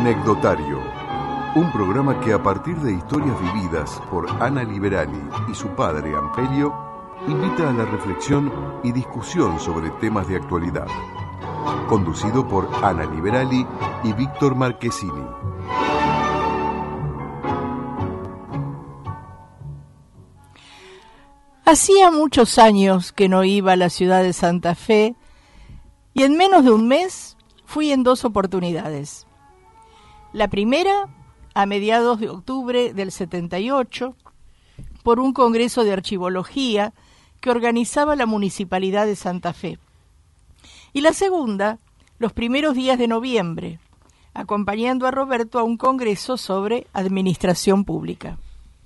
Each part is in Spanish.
Anecdotario, un programa que a partir de historias vividas por Ana Liberali y su padre Ampelio, invita a la reflexión y discusión sobre temas de actualidad. Conducido por Ana Liberali y Víctor Marchesini. Hacía muchos años que no iba a la ciudad de Santa Fe y en menos de un mes fui en 2 oportunidades. La primera, a mediados de octubre del 78, por un congreso de archivología que organizaba la Municipalidad de Santa Fe. Y la segunda, los primeros días de noviembre, acompañando a Roberto a un congreso sobre administración pública.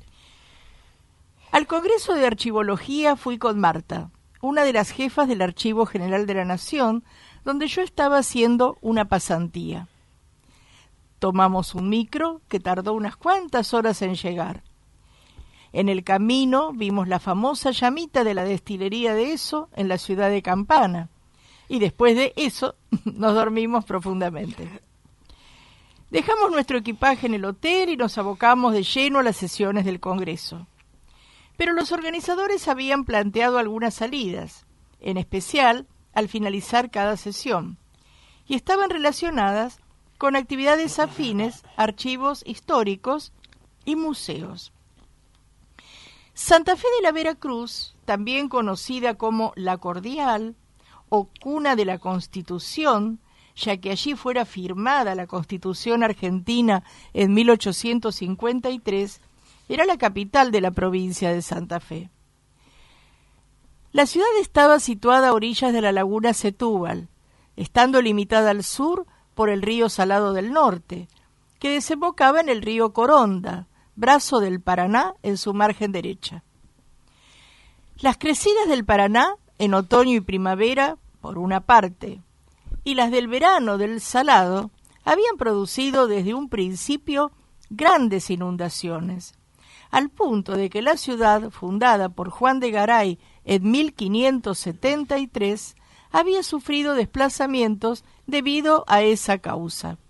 Al congreso de archivología fui con Marta, una de las jefas del Archivo General de la Nación, donde yo estaba haciendo una pasantía. Tomamos un micro que tardó unas cuantas horas en llegar. En el camino vimos la famosa llamita de la destilería de Eso en la ciudad de Campana. Y después de eso nos dormimos profundamente. Dejamos nuestro equipaje en el hotel y nos abocamos de lleno a las sesiones del Congreso. Pero los organizadores habían planteado algunas salidas, en especial al finalizar cada sesión, y estaban relacionadas con actividades afines, archivos históricos y museos. Santa Fe de la Veracruz, también conocida como La Cordial o Cuna de la Constitución, ya que allí fuera firmada la Constitución argentina en 1853, era la capital de la provincia de Santa Fe. La ciudad estaba situada a orillas de la laguna Setúbal, estando limitada al sur por el río Salado del Norte, que desembocaba en el río Coronda, brazo del Paraná en su margen derecha. Las crecidas del Paraná, en otoño y primavera, por una parte, y las del verano del Salado, habían producido desde un principio grandes inundaciones, al punto de que la ciudad, fundada por Juan de Garay en 1573, había sufrido desplazamientos debido a esa causa.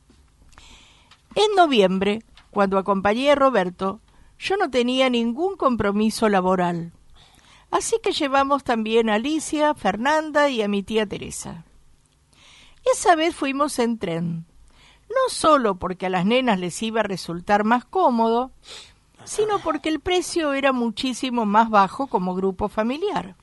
En noviembre, cuando acompañé a Roberto, yo no tenía ningún compromiso laboral, así que llevamos también a Alicia, Fernanda y a mi tía Teresa. Esa vez fuimos en tren, no solo porque a las nenas les iba a resultar más cómodo, sino porque el precio era muchísimo más bajo como grupo familiar.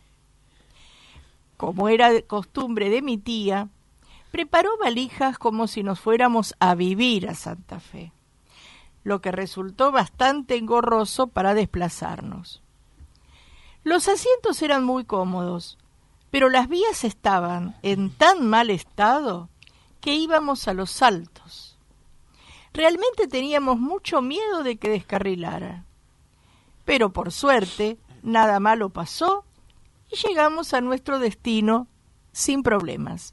Como era de costumbre de mi tía, preparó valijas como si nos fuéramos a vivir a Santa Fe, lo que resultó bastante engorroso para desplazarnos. Los asientos eran muy cómodos, pero las vías estaban en tan mal estado que íbamos a los saltos. Realmente teníamos mucho miedo de que descarrilara. Pero por suerte, nada malo pasó y llegamos a nuestro destino sin problemas.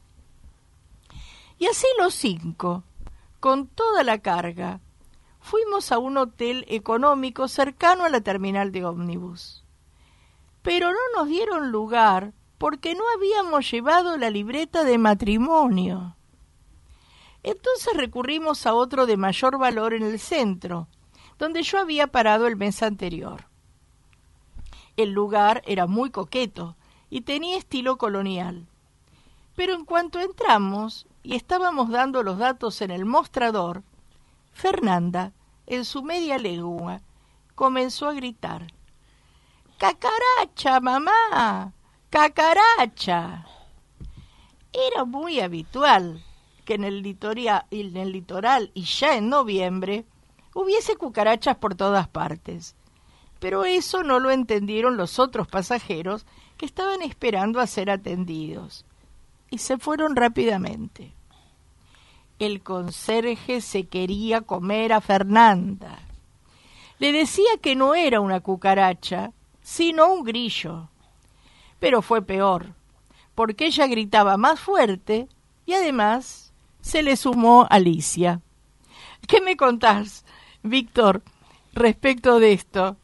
Y así los 5, con toda la carga, fuimos a un hotel económico cercano a la terminal de ómnibus. Pero no nos dieron lugar porque no habíamos llevado la libreta de matrimonio. Entonces recurrimos a otro de mayor valor en el centro, donde yo había parado el mes anterior. El lugar era muy coqueto y tenía estilo colonial. Pero en cuanto entramos y estábamos dando los datos en el mostrador, Fernanda, en su media legua, comenzó a gritar: ¡Cacaracha, mamá! ¡Cacaracha! Era muy habitual que en el litoral y ya en noviembre hubiese cucarachas por todas partes. Pero eso no lo entendieron los otros pasajeros que estaban esperando a ser atendidos, y se fueron rápidamente. El conserje se quería comer a Fernanda. Le decía que no era una cucaracha, sino un grillo. Pero fue peor, porque ella gritaba más fuerte y además se le sumó Alicia. ¿Qué me contás, Víctor, respecto de esto?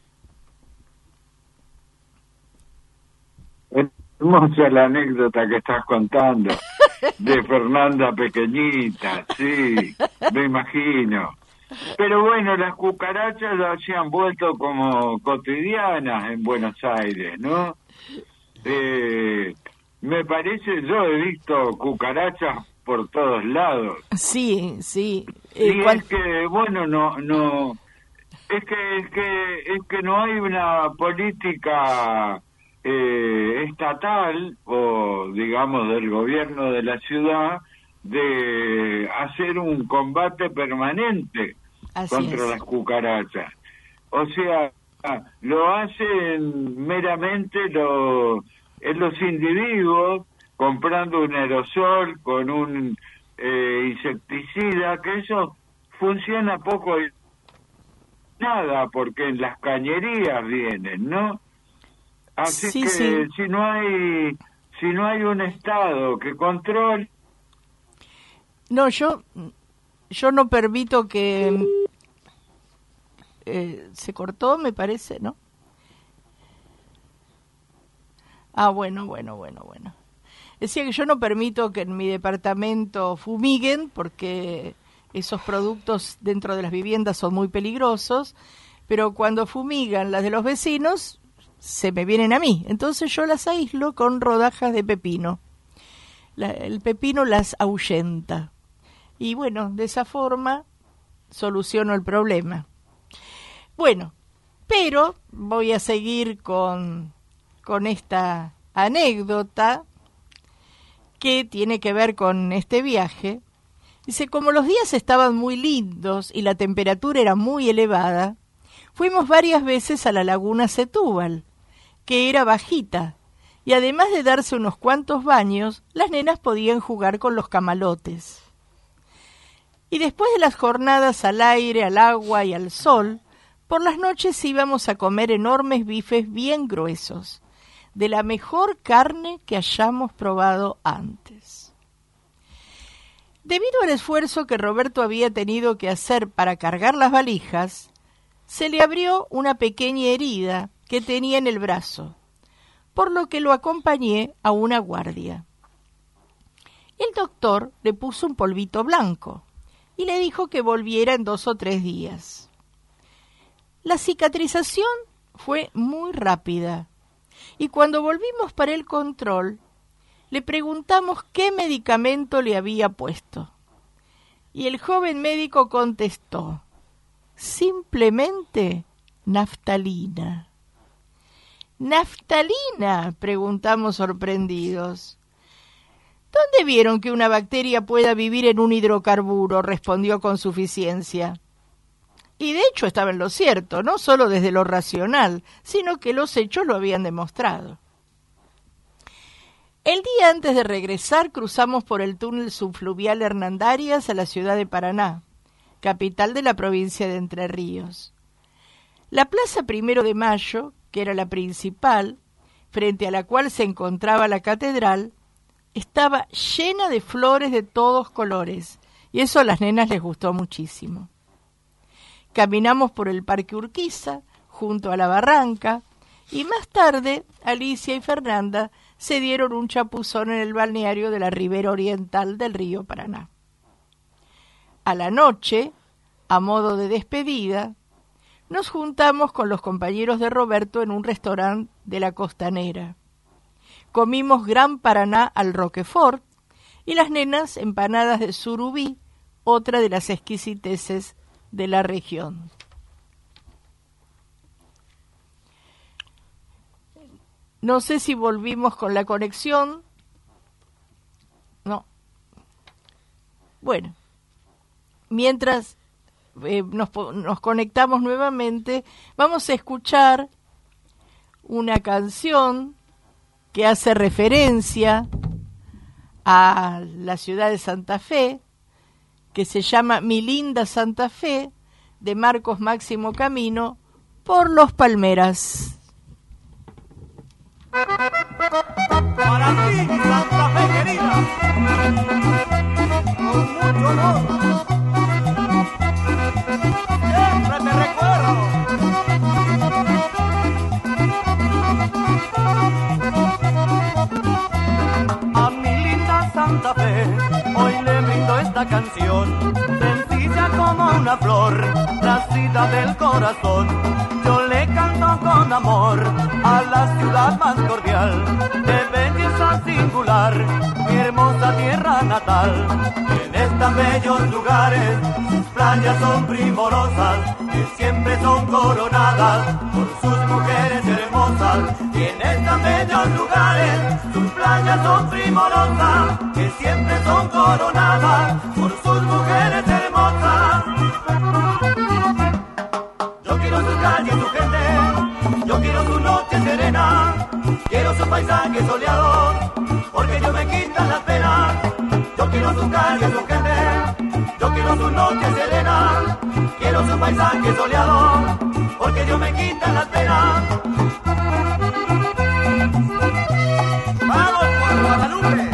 Hermosa la anécdota que estás contando. de Fernanda Pequeñita, sí, me imagino. Pero bueno, las cucarachas ya se han vuelto como cotidianas en Buenos Aires, ¿no? Me parece, yo he visto cucarachas por todos lados. Sí, sí. Y es que, bueno, no, es que no hay una política estatal o, digamos, del gobierno de la ciudad de hacer un combate permanente contra las cucarachas. O sea, lo hacen meramente los individuos comprando un aerosol con un insecticida, que eso funciona poco y nada, porque en las cañerías vienen, ¿no? Así sí, que sí. si no hay un Estado que controle... No, yo no permito que... se cortó, me parece, ¿no? Ah, bueno. Decía que yo no permito que en mi departamento fumiguen porque esos productos dentro de las viviendas son muy peligrosos, pero cuando fumigan las de los vecinos se me vienen a mí. Entonces yo las aíslo con rodajas de pepino. El pepino las ahuyenta. Y bueno, de esa forma soluciono el problema. Bueno, pero voy a seguir con esta anécdota que tiene que ver con este viaje. Dice, como los días estaban muy lindos y la temperatura era muy elevada, fuimos varias veces a la laguna Setúbal, que era bajita, y además de darse unos cuantos baños, las nenas podían jugar con los camalotes. Y después de las jornadas al aire, al agua y al sol, por las noches íbamos a comer enormes bifes bien gruesos, de la mejor carne que hayamos probado antes. Debido al esfuerzo que Roberto había tenido que hacer para cargar las valijas, se le abrió una pequeña herida que tenía en el brazo, por lo que lo acompañé a una guardia. El doctor le puso un polvito blanco y le dijo que volviera en 2 o 3 días. La cicatrización fue muy rápida y cuando volvimos para el control, le preguntamos qué medicamento le había puesto. Y el joven médico contestó, simplemente naftalina. ¿Naftalina?, preguntamos sorprendidos. ¿Dónde vieron que una bacteria pueda vivir en un hidrocarburo?, respondió con suficiencia. Y de hecho estaba en lo cierto, no solo desde lo racional, sino que los hechos lo habían demostrado. El día antes de regresar cruzamos por el túnel subfluvial Hernandarias a la ciudad de Paraná, capital de la provincia de Entre Ríos. La Plaza 1 de Mayo, que era la principal, frente a la cual se encontraba la catedral, estaba llena de flores de todos colores, y eso a las nenas les gustó muchísimo. Caminamos por el Parque Urquiza, junto a la barranca, y más tarde Alicia y Fernanda se dieron un chapuzón en el balneario de la ribera oriental del río Paraná. A la noche, a modo de despedida, nos juntamos con los compañeros de Roberto en un restaurante de la Costanera. Comimos Gran Paraná al Roquefort y las nenas empanadas de surubí, otra de las exquisiteces de la región. No sé si volvimos con la conexión. No. Bueno, mientras nos conectamos nuevamente, vamos a escuchar una canción que hace referencia a la ciudad de Santa Fe, que se llama Mi linda Santa Fe, de Marcos Máximo Camino, por Los Palmeras. Para ti, Santa Fe querida, con mucho amor, siempre te recuerdo. A mi linda Santa Fe una flor nacida del corazón. Yo le canto con amor a la ciudad más cordial, de belleza singular, mi hermosa tierra natal. En estos bellos lugares sus playas son primorosas, que siempre son coronadas por sus mujeres hermosas. Y en estos bellos lugares sus playas son primorosas, que siempre son coronadas por sus mujeres hermosas. Yo quiero su calle, su gente, yo quiero su noche serena, quiero su paisaje soleado, porque yo me quitan las penas. Yo quiero su calle, su gente, yo quiero su noche serena, quiero su paisaje soleado, porque yo me quitan las penas. ¡Vamos por Guadalupe!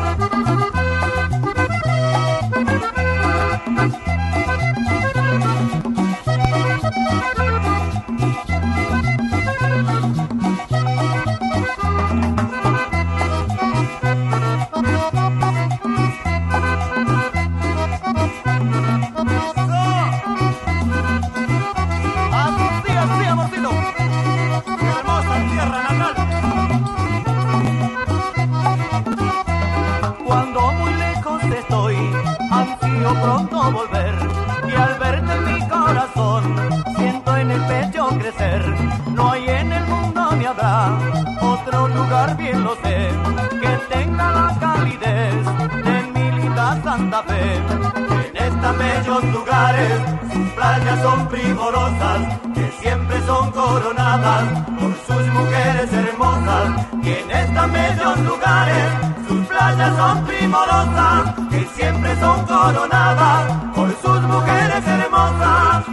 Pronto volver, y al verte en mi corazón siento en el pecho crecer. No hay en el mundo ni habrá otro lugar, bien lo sé, que tenga la calidez de mi linda Santa Fe. En estos bellos lugares sus playas son primorosas, que siempre son coronadas por sus mujeres hermosas. Y en estos bellos lugares sus playas son primorosas, que siempre son coronadas por sus mujeres hermosas.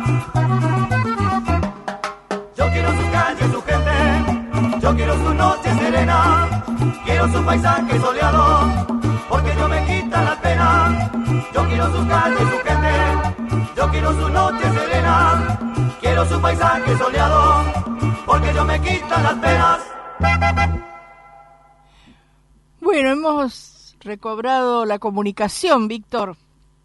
Yo quiero su calle, su gente, yo quiero su noche serena, quiero su paisaje soleado, porque yo me quitan las penas. Yo quiero su calle, su gente, yo quiero su noche serena, quiero su paisaje soleado, porque yo me quitan las penas. Bueno, hemos recobrado la comunicación, Víctor.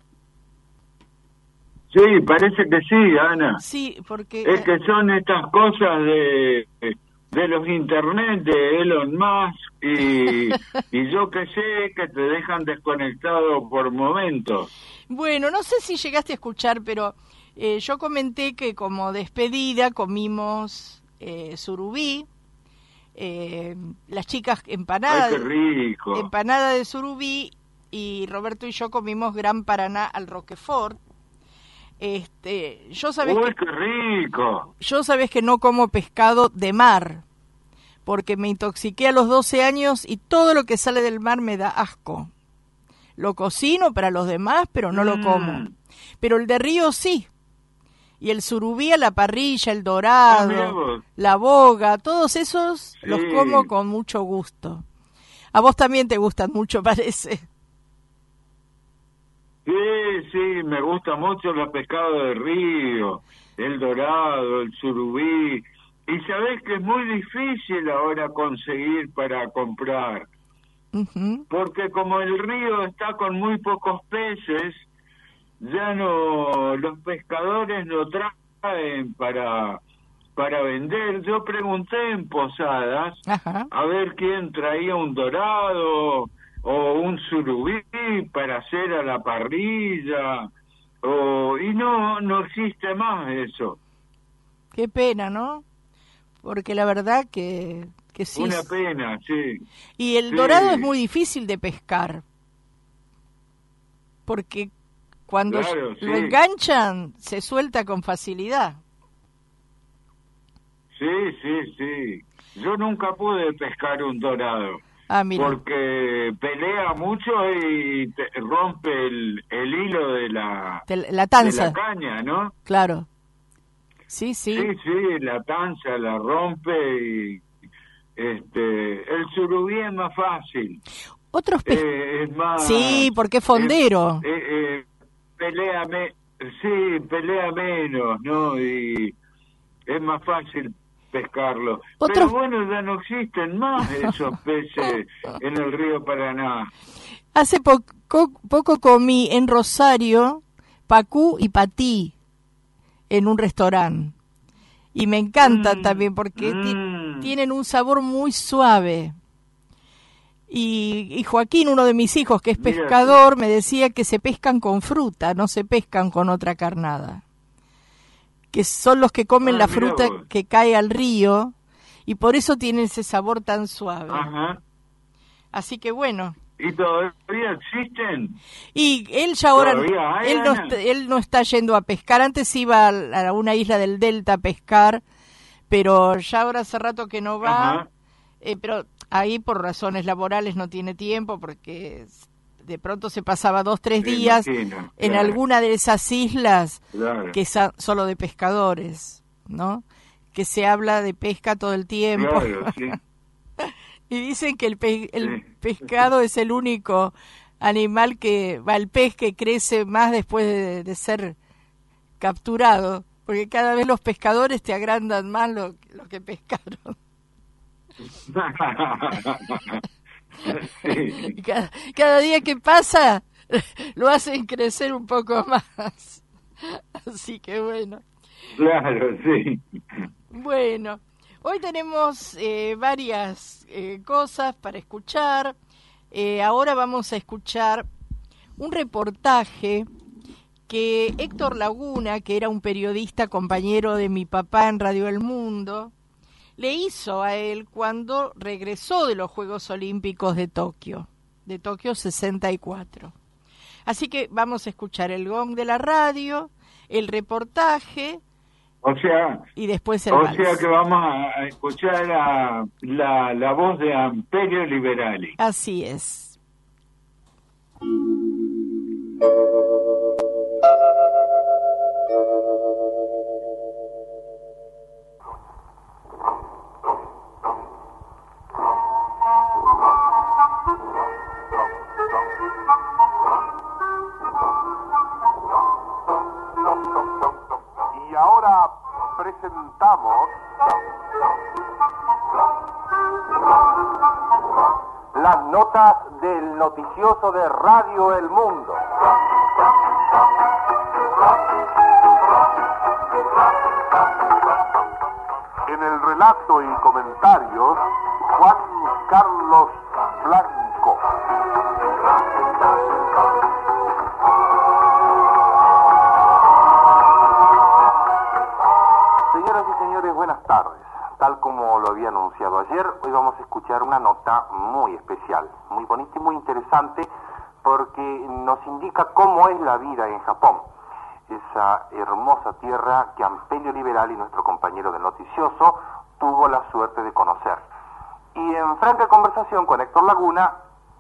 Sí, parece que sí, Ana. Sí, porque... Es que son estas cosas de los internet, de Elon Musk, y yo que sé, que te dejan desconectado por momentos. Bueno, no sé si llegaste a escuchar, pero yo comenté que como despedida comimos surubí, las chicas empanada, ¡Ay, qué rico! Empanada de surubí, y Roberto y yo comimos gran Paraná al Roquefort. Yo sabés ¡Uy, qué rico! Yo sabés que no como pescado de mar, porque me intoxiqué a los 12 años y todo lo que sale del mar me da asco. Lo cocino para los demás, pero no lo como. Pero el de río sí. Y el surubí a la parrilla, el dorado, la boga, todos esos los como con mucho gusto. A vos también te gustan mucho, parece. Sí, me gusta mucho los pescados de río, el dorado, el surubí. Y sabés que es muy difícil ahora conseguir para comprar. Porque como el río está con muy pocos peces, ya no, los pescadores no traen para vender. Yo pregunté en Posadas a ver quién traía un dorado o un surubí para hacer a la parrilla, y no existe más eso. Qué pena, ¿no? Porque la verdad que sí. Una pena, sí. Y el dorado es muy difícil de pescar, porque cuando lo enganchan se suelta con facilidad. Sí. Yo nunca pude pescar un dorado. Porque pelea mucho y rompe el hilo de la tanza, de la caña, ¿no? Claro. Sí. Sí, la tanza la rompe y el surubí es más fácil. Otros es más, sí, porque es fondero. Pelea menos, ¿no? Y es más fácil pescarlo. Pero bueno, ya no existen más esos peces en el río Paraná. Hace poco comí en Rosario pacú y patí, en un restaurante. Y me encantan también porque tienen un sabor muy suave. Y Joaquín, uno de mis hijos, que es pescador, me decía que se pescan con fruta, no se pescan con otra carnada. Que son los que comen la fruta que cae al río, y por eso tienen ese sabor tan suave. Ajá. Así que bueno. ¿Y todavía existen? Y él ya ahora, él no está yendo a pescar. Antes iba a una isla del Delta a pescar, pero ya ahora hace rato que no va. Pero ahí por razones laborales no tiene tiempo, porque de pronto se pasaba 2-3 días en alguna de esas islas que son solo de pescadores, ¿no? Que se habla de pesca todo el tiempo. Claro, sí. Y dicen que el pescado es el único animal el pez que crece más después de ser capturado, porque cada vez los pescadores te agrandan más lo que pescaron. Sí. Y cada día que pasa lo hacen crecer un poco más. Así que bueno. Claro, sí. Bueno, hoy tenemos varias cosas para escuchar. Ahora vamos a escuchar un reportaje que Héctor Laguna, que era un periodista compañero de mi papá en Radio El Mundo, le hizo a él cuando regresó de los Juegos Olímpicos de Tokio 64. Así que vamos a escuchar el gong de la radio, el reportaje, y después el vals. O sea que vamos a escuchar la voz de Amperio Liberali. Así es. Y ahora presentamos las notas del noticioso de Radio El Mundo. En el relato y comentarios, Juan Carlos Blanco. Señoras y señores, buenas tardes. Tal como lo había anunciado ayer, hoy vamos a escuchar una nota muy especial, muy bonita y muy interesante, porque nos indica cómo es la vida en Japón, esa hermosa tierra que Ampelio Liberali, nuestro compañero del noticioso, tuvo la suerte de conocer. Y en franca conversación con Héctor Laguna,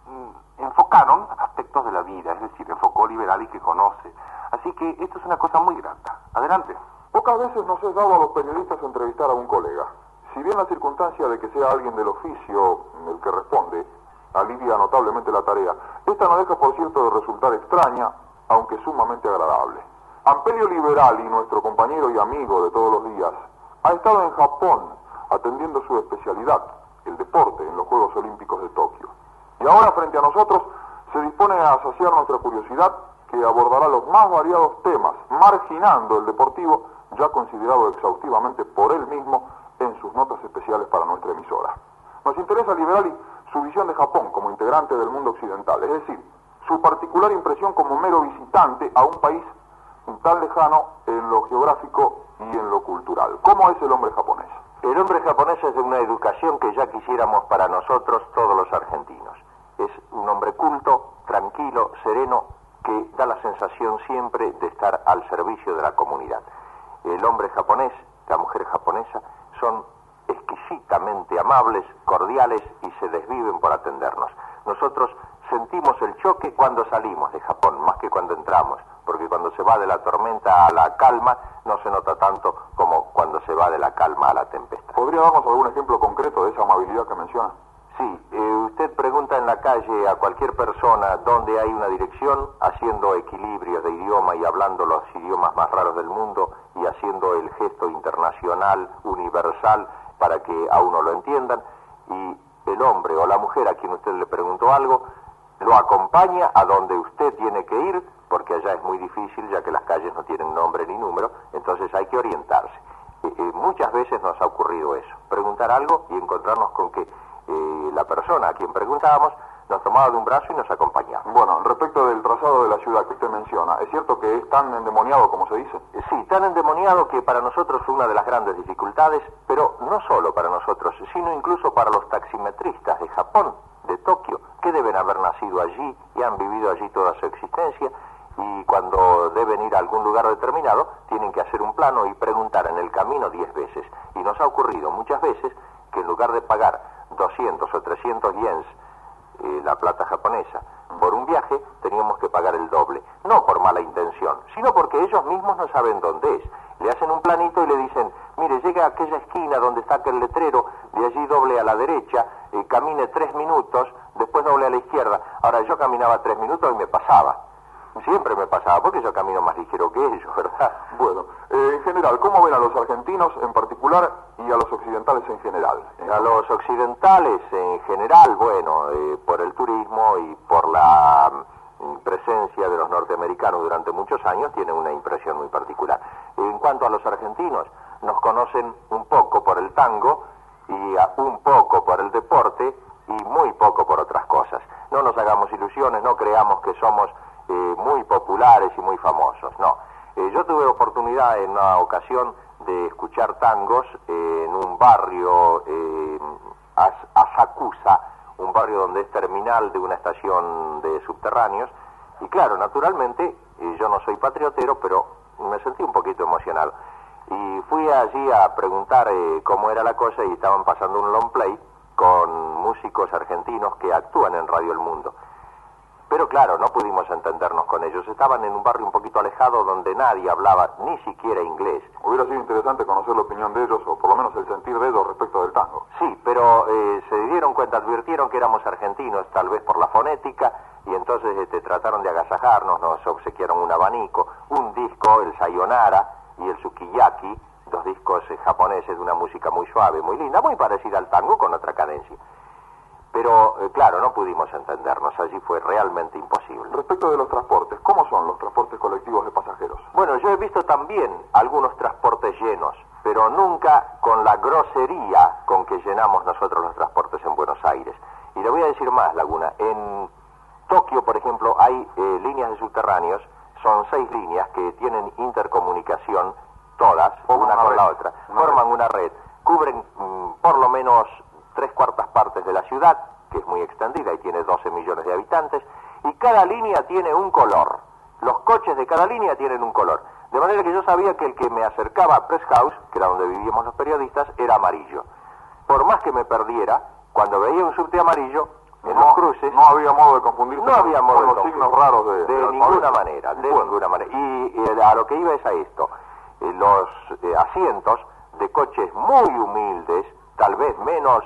enfocaron aspectos de la vida, es decir, enfocó Liberali que conoce. Así que esto es una cosa muy grata. Adelante. Pocas veces nos es dado a los periodistas entrevistar a un colega. Si bien la circunstancia de que sea alguien del oficio el que responde alivia notablemente la tarea, esta no deja, por cierto, de resultar extraña, aunque sumamente agradable. Ampelio Liberali, nuestro compañero y amigo de todos los días, ha estado en Japón atendiendo su especialidad, el deporte, en los Juegos Olímpicos de Tokio. Y ahora, frente a nosotros, se dispone a saciar nuestra curiosidad, que abordará los más variados temas, marginando el deportivo, ya considerado exhaustivamente por él mismo en sus notas especiales para nuestra emisora. Nos interesa, Liberali, su visión de Japón como integrante del mundo occidental, es decir, su particular impresión como mero visitante a un país tan lejano en lo geográfico y en lo cultural. ¿Cómo es el hombre japonés? El hombre japonés es de una educación que ya quisiéramos para nosotros todos los argentinos. Es un hombre culto, tranquilo, sereno, que da la sensación siempre de estar al servicio de la comunidad. El hombre japonés, la mujer japonesa, son exquisitamente amables, cordiales y se desviven por atendernos. Nosotros sentimos el choque cuando salimos de Japón, más que cuando entramos, porque cuando se va de la tormenta a la calma no se nota tanto como cuando se va de la calma a la tempestad. ¿Podría darnos algún ejemplo concreto de esa amabilidad que menciona? Sí, usted pregunta en la calle a cualquier persona dónde hay una dirección, haciendo equilibrios de idioma y hablando los idiomas más raros del mundo y haciendo el gesto internacional, universal, para que a uno lo entiendan, y el hombre o la mujer a quien usted le preguntó algo, lo acompaña a donde usted tiene que ir porque allá es muy difícil, ya que las calles no tienen nombre ni número, entonces hay que orientarse. Muchas veces nos ha ocurrido eso, preguntar algo y encontrarnos con que la persona a quien preguntábamos nos tomaba de un brazo y nos acompañaba. Bueno, respecto del trazado de la ciudad que usted menciona, ¿es cierto que es tan endemoniado como se dice? Sí, tan endemoniado que para nosotros fue una de las grandes dificultades, pero no solo para nosotros, sino incluso para los taximetristas de Japón, de Tokio, que deben haber nacido allí y han vivido allí toda su existencia, y cuando deben ir a algún lugar determinado, tienen que hacer un plano y preguntar en el camino 10 veces. Y nos ha ocurrido muchas veces que en lugar de pagar 200 o 300 yens, la plata japonesa, por un viaje, teníamos que pagar el doble. No por mala intención, sino porque ellos mismos no saben dónde es. Le hacen un planito y le dicen, mire, llega a aquella esquina donde está aquel letrero, de allí doble a la derecha, camine 3 minutos, después doble a la izquierda. Ahora, yo caminaba 3 minutos y me pasaba. Siempre me pasaba, porque yo camino más ligero que ellos, ¿verdad? Bueno, en general, ¿cómo ven a los argentinos en particular y a los occidentales en general? A los occidentales en general, bueno, por el turismo y por la presencia de los norteamericanos durante muchos años, tienen una impresión muy particular. En cuanto a los argentinos, nos conocen un poco por el tango y un poco por el deporte y muy poco por otras cosas. No nos hagamos ilusiones, no creamos que somos muy populares y muy famosos, no. Yo tuve oportunidad en una ocasión de escuchar tangos en un barrio, Asakusa, un barrio donde es terminal de una estación de subterráneos, y claro, naturalmente, yo no soy patriotero, pero me sentí un poquito emocionado. Y fui allí a preguntar cómo era la cosa y estaban pasando un long play con músicos argentinos que actúan en Radio El Mundo. Pero claro, no pudimos entendernos con ellos. Estaban en un barrio un poquito alejado donde nadie hablaba ni siquiera inglés. Hubiera sido interesante conocer la opinión de ellos, o por lo menos el sentir de ellos respecto del tango. Sí, pero se dieron cuenta, advirtieron que éramos argentinos, tal vez por la fonética, y entonces trataron de agasajarnos, nos obsequiaron un abanico, un disco, el Sayonara y el Sukiyaki, 2 discos japoneses de una música muy suave, muy linda, muy parecida al tango con otra cadencia. Pero, claro, no pudimos entendernos, allí fue realmente imposible. Respecto de los transportes, ¿cómo son los transportes colectivos de pasajeros? Bueno, yo he visto también algunos transportes llenos, pero nunca con la grosería con que llenamos nosotros los transportes en Buenos Aires. Y le voy a decir más, Laguna, en Tokio, por ejemplo, hay líneas de subterráneos, son 6 líneas que tienen intercomunicación, todas, una con la otra, forman una red, cubren por lo menos 3/4 partes de la ciudad, que es muy extendida y tiene 12 millones de habitantes, y cada línea tiene un color. Los coches de cada línea tienen un color. De manera que yo sabía que el que me acercaba a Press House, que era donde vivíamos los periodistas, era amarillo. Por más que me perdiera, cuando veía un subte amarillo, en los cruces... No había modo de confundirse no había modo con los signos raros de ninguna manera, de ninguna manera. Y a lo que iba es a esto. Los asientos de coches muy humildes, tal vez menos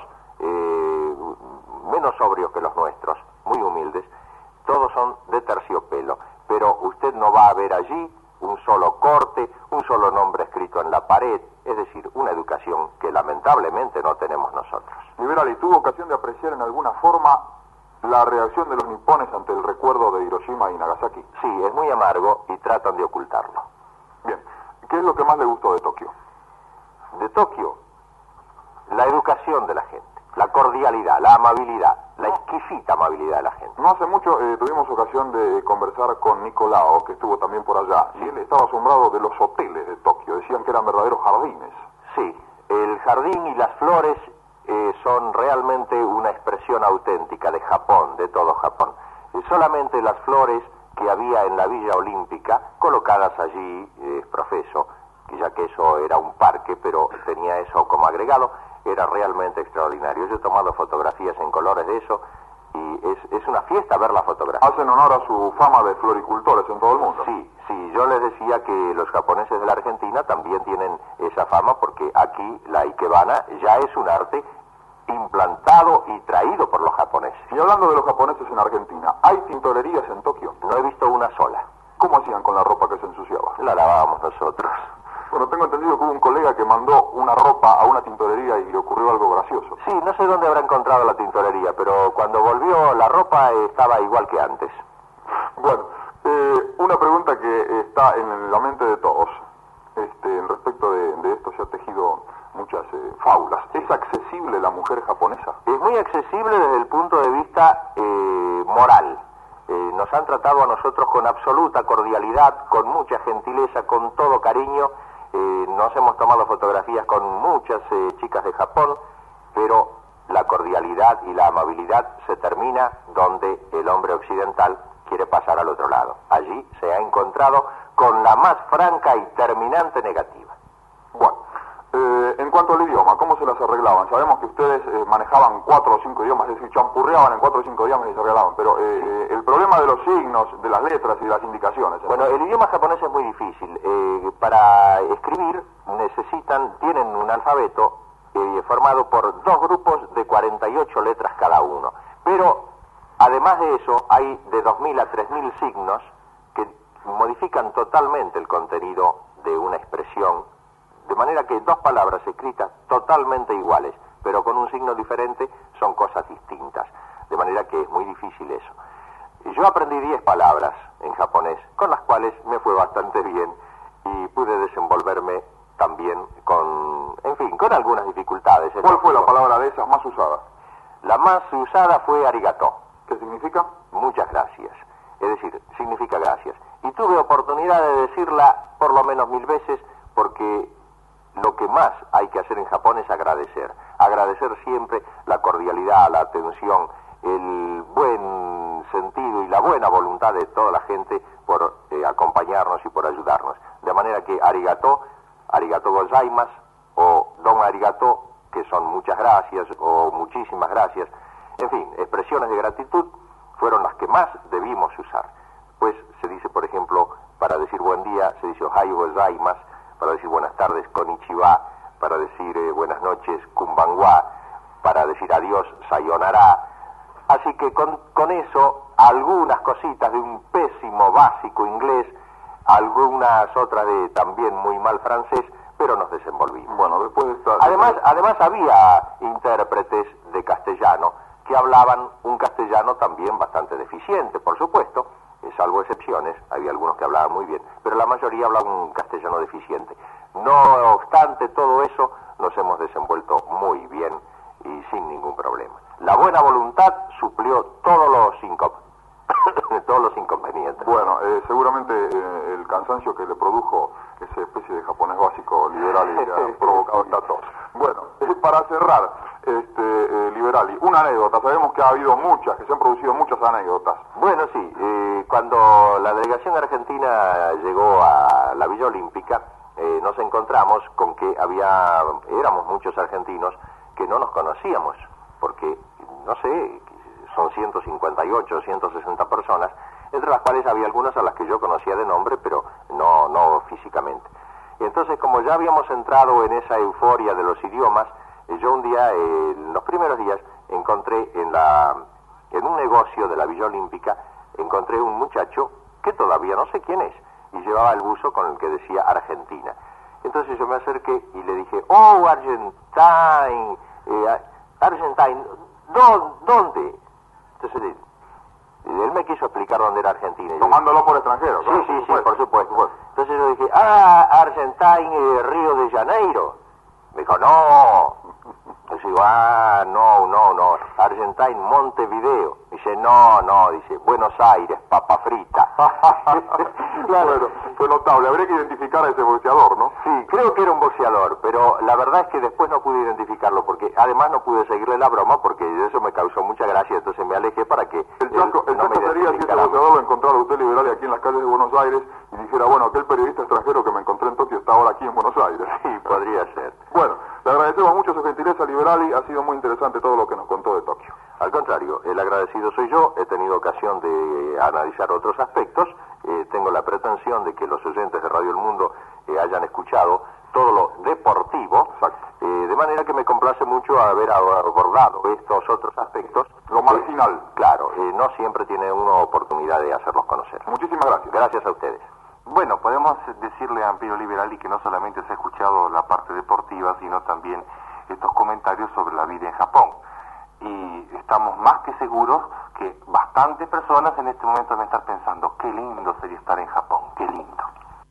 sobrios que los nuestros, muy humildes, todos son de terciopelo, pero usted no va a ver allí un solo corte, un solo nombre escrito en la pared, es decir, una educación que lamentablemente no tenemos nosotros. Liberali, ¿tuvo ocasión de apreciar en alguna forma la reacción de los nipones ante el recuerdo de Hiroshima y Nagasaki? Sí, es muy amargo y tratan de ocultarlo. Bien, ¿qué es lo que más le gustó de Tokio? De Tokio, la educación de la gente, la cordialidad, la amabilidad, la exquisita amabilidad de la gente. No hace mucho tuvimos ocasión de conversar con Nicolao, que estuvo también por allá, y él estaba asombrado de los hoteles de Tokio, decían que eran verdaderos jardines. Sí, el jardín y las flores son realmente una expresión auténtica de Japón, de todo Japón. Solamente las flores que había en la Villa Olímpica, colocadas allí, profeso, ya que eso era un parque, pero tenía eso como agregado, era realmente extraordinario. Yo he tomado fotografías en colores de eso y es una fiesta ver la fotografía. Hacen honor a su fama de floricultores en todo el mundo. Sí, yo les decía que los japoneses de la Argentina también tienen esa fama porque aquí la ikebana ya es un arte implantado y traído por los japoneses. Y hablando de los japoneses en Argentina, ¿hay tintorerías en Tokio? No he visto una sola. ¿Cómo hacían con la ropa que se ensuciaba? La lavábamos nosotros. Bueno, tengo entendido que hubo un colega que mandó una ropa a una tintorería y le ocurrió algo gracioso. Sí, no sé dónde habrá encontrado la tintorería, pero cuando volvió la ropa estaba igual que antes. Bueno, Una pregunta que está en la mente de todos. Respecto de esto se ha tejido muchas fábulas. ¿Es accesible la mujer japonesa? Es muy accesible desde el punto de vista moral. Nos han tratado a nosotros con absoluta cordialidad, con mucha gentileza, con todo cariño. Nos hemos tomado fotografías con muchas chicas de Japón, pero la cordialidad y la amabilidad se termina donde el hombre occidental quiere pasar al otro lado. Allí se ha encontrado con la más franca y terminante negativa. Bueno, en cuanto al idioma, ¿cómo se las arreglaban? Sabemos que ustedes manejaban 4 o 5 idiomas, es decir, champurreaban en 4 o 5 idiomas y se arreglaban, pero el problema de los signos, de las letras y de las indicaciones... Bueno, el idioma japonés es muy difícil. Para escribir tienen un alfabeto formado por 2 grupos de 48 letras cada uno, pero además de eso hay de 2.000 a 3.000 signos que modifican totalmente el contenido de una expresión, de manera que 2 palabras escritas totalmente iguales, pero con un signo diferente, son cosas distintas, de manera que es muy difícil eso. Yo aprendí 10 palabras en japonés, con las cuales me fue bastante bien y pude desenvolverme también con algunas dificultades. ¿Cuál fue la palabra de esas más usada? La más usada fue arigato. ¿Qué significa? Muchas gracias. Es decir, significa gracias. Y tuve oportunidad de decirla por lo menos 1000 veces, porque lo que más hay que hacer en Japón es agradecer. Agradecer siempre la cordialidad, la atención, el buen sentido y la buena voluntad de toda la gente por acompañarnos y por ayudarnos. De manera que arigato gozaimasu, o don arigato, que son muchas gracias o muchísimas gracias. En fin, expresiones de gratitud fueron las que más debimos usar. Pues se dice, por ejemplo, para decir buen día, se dice ohayo gozaimasu, para decir buenas tardes, konnichiwa, para decir buenas noches, konbanwa, para decir adiós, sayonara. Así que con eso, algunas cositas de un pésimo básico inglés, algunas otras de también muy mal francés, pero nos desenvolvimos. Bueno, después de esta... Además había intérpretes de castellano que hablaban un castellano también bastante deficiente, por supuesto, salvo excepciones, había algunos que hablaban muy bien, pero la mayoría hablaba un castellano deficiente. No obstante todo eso, nos hemos desenvuelto muy bien y sin ningún problema. La buena voluntad suplió todos los inconvenientes. Bueno, seguramente el cansancio que le produjo esa especie de japonés básico Liberali ha provocado esta tos. Bueno, para cerrar, Liberali, una anécdota. Sabemos que ha habido muchas, que se han producido muchas anécdotas. Bueno, sí. Cuando la delegación argentina llegó a la Villa Olímpica, nos encontramos con que éramos muchos argentinos que no nos conocíamos, porque, no sé, son 158, 160 personas, entre las cuales había algunas a las que yo conocía de nombre, pero no físicamente. Y entonces, como ya habíamos entrado en esa euforia de los idiomas, yo un día, en los primeros días, encontré en un negocio de la Villa Olímpica, encontré un muchacho que todavía no sé quién es, y llevaba el buzo con el que decía Argentina. Entonces yo me acerqué y le dije, oh, Argentine, ¿dónde? Entonces él me quiso explicar dónde era Argentina. Tomándolo por extranjero. Sí, por supuesto. Entonces yo dije, Argentine, Río de Janeiro. Me dijo, no. Entonces digo, no, Argentine, Montevideo. Dice, no, dice, Buenos Aires, papa frita. Claro, bueno, fue notable. Habría que identificar a ese boxeador, ¿no? Sí, creo que era un boxeador, pero la verdad es que después no pude identificarlo, porque además no pude seguirle la broma, porque eso me causó mucha gracia, entonces me alejé para que... El chasco sería si ese boxeador lo encontrara usted, Liberali, aquí en las calles de Buenos Aires, y dijera, bueno, aquel periodista extranjero que me encontré en Tokio está ahora aquí en Buenos Aires. Sí, podría ser. Bueno, le agradecemos mucho su gentileza, Liberali, ha sido muy interesante todo lo que nos contó de Tokio. Al contrario, el agradecido soy yo, he tenido ocasión de analizar otros aspectos, tengo la pretensión de que los oyentes de Radio El Mundo hayan escuchado todo lo deportivo, de manera que me complace mucho haber abordado estos otros aspectos. Lo marginal. Claro, no siempre tiene uno oportunidad de hacerlos conocer. Muchísimas gracias. Gracias a ustedes. Bueno, podemos decirle a Ampiro Liberali que no solamente se ha escuchado la parte deportiva, sino también estos comentarios sobre la vida en Japón. y estamos más que seguros que bastantes personas en este momento deben estar pensando, qué lindo sería estar en Japón, qué lindo.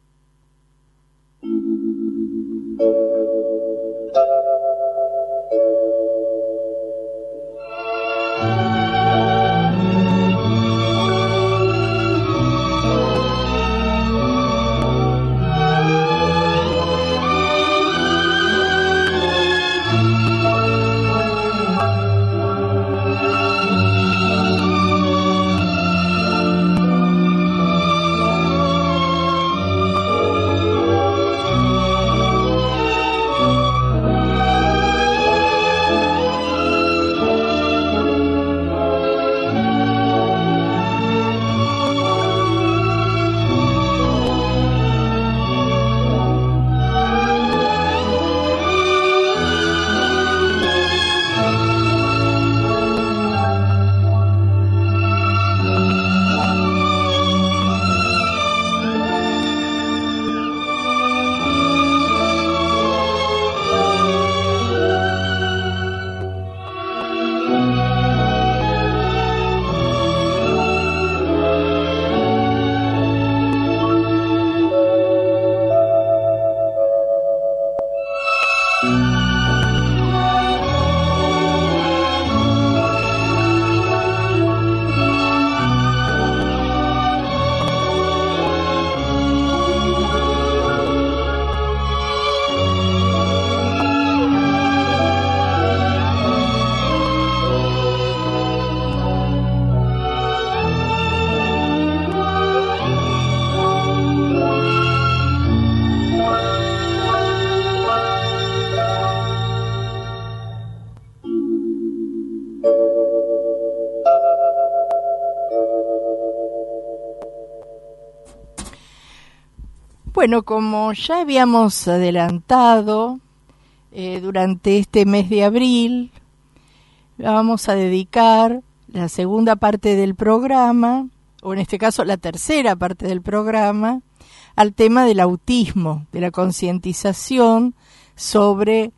Bueno, como ya habíamos adelantado, durante este mes de abril vamos a dedicar la segunda parte del programa, o en este caso la tercera parte del programa, al tema del autismo, de la concientización sobre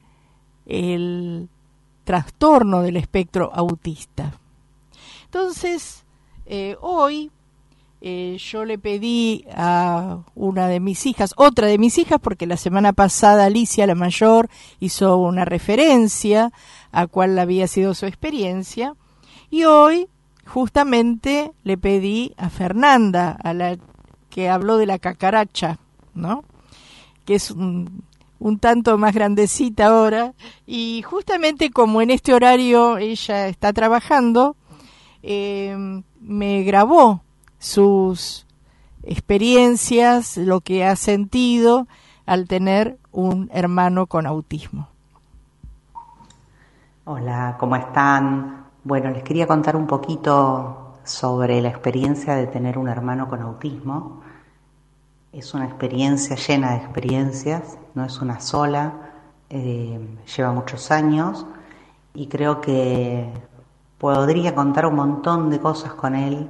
el trastorno del espectro autista. Entonces, hoy yo le pedí a otra de mis hijas, porque la semana pasada Alicia, la mayor, hizo una referencia a cuál había sido su experiencia, y hoy justamente le pedí a Fernanda, a la que habló de la cacaracha, ¿no? Que es un tanto más grandecita ahora, y justamente como en este horario ella está trabajando, me grabó sus experiencias, lo que ha sentido al tener un hermano con autismo. Hola, ¿cómo están? Bueno, les quería contar un poquito sobre la experiencia de tener un hermano con autismo. Es una experiencia llena de experiencias, no es una sola, lleva muchos años y creo que podría contar un montón de cosas con él,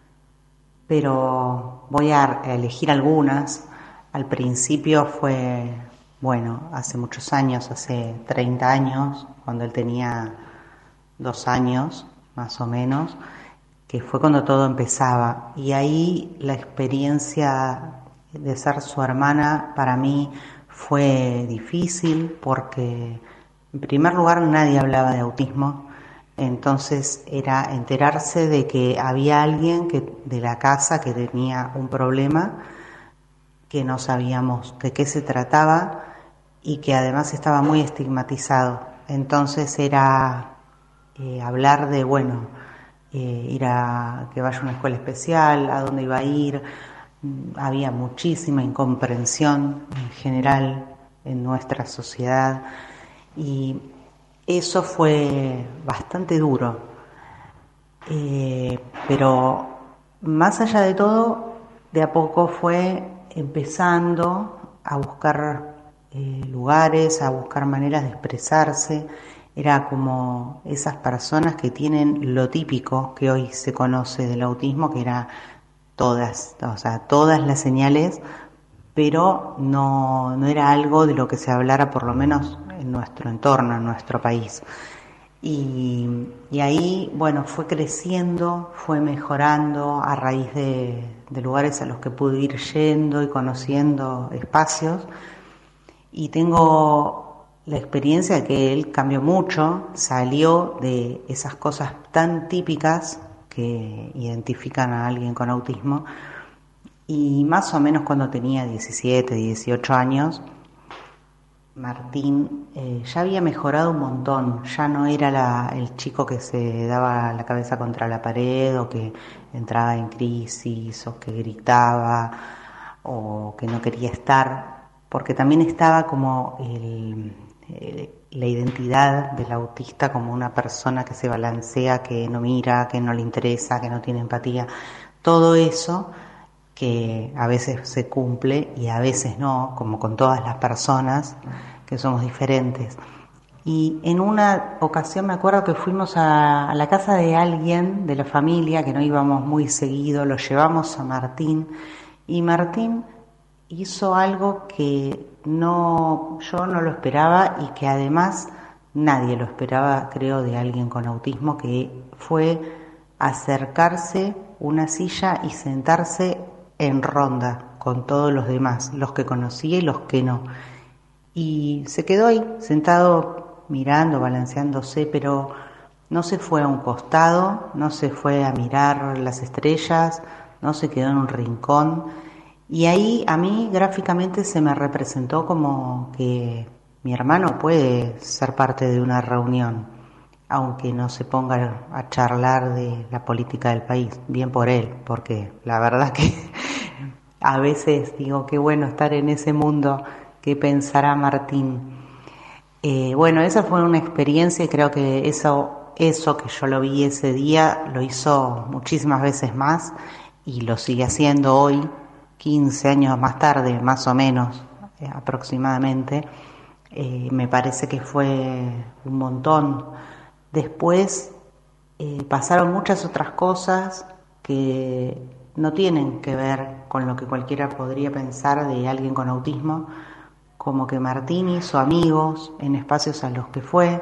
pero voy a elegir algunas. Al principio fue, hace muchos años, hace 30 años, cuando él tenía 2 años, más o menos, que fue cuando todo empezaba. Y ahí la experiencia de ser su hermana para mí fue difícil porque, en primer lugar, nadie hablaba de autismo. Entonces era enterarse de que había alguien de la casa que tenía un problema, que no sabíamos de qué se trataba y que además estaba muy estigmatizado. Entonces era hablar de, ir a que vaya a una escuela especial, a dónde iba a ir. Había muchísima incomprensión en general en nuestra sociedad y eso fue bastante duro, pero más allá de todo, de a poco fue empezando a buscar lugares, a buscar maneras de expresarse. Era como esas personas que tienen lo típico que hoy se conoce del autismo, que era todas las señales, pero no era algo de lo que se hablara por lo menos en nuestro entorno, en nuestro país. Y ahí, bueno, fue creciendo, fue mejorando a raíz de lugares a los que pude ir yendo y conociendo espacios. Y tengo la experiencia de que él cambió mucho, salió de esas cosas tan típicas que identifican a alguien con autismo. Y más o menos cuando tenía 17, 18 años, Martín ya había mejorado un montón, ya no era el chico que se daba la cabeza contra la pared o que entraba en crisis o que gritaba o que no quería estar, porque también estaba como la identidad del autista como una persona que se balancea, que no mira, que no le interesa, que no tiene empatía, todo eso que a veces se cumple y a veces no, como con todas las personas que somos diferentes. Y en una ocasión me acuerdo que fuimos a la casa de alguien de la familia, que no íbamos muy seguido, lo llevamos a Martín, y Martín hizo algo que yo no lo esperaba y que además nadie lo esperaba, creo, de alguien con autismo, que fue acercarse una silla y sentarse en ronda con todos los demás, los que conocía y los que no. Y se quedó ahí, sentado, mirando, balanceándose, pero no se fue a un costado, no se fue a mirar las estrellas, no se quedó en un rincón. Y ahí a mí gráficamente se me representó como que mi hermano puede ser parte de una reunión, aunque no se ponga a charlar de la política del país, bien por él, porque la verdad que a veces digo qué bueno estar en ese mundo, qué pensará Martín. Bueno, esa fue una experiencia y creo que eso que yo lo vi ese día lo hizo muchísimas veces más y lo sigue haciendo hoy, 15 años más tarde, más o menos, aproximadamente. Me parece que fue un montón. Después pasaron muchas otras cosas que no tienen que ver con lo que cualquiera podría pensar de alguien con autismo, como que Martín hizo amigos en espacios a los que fue,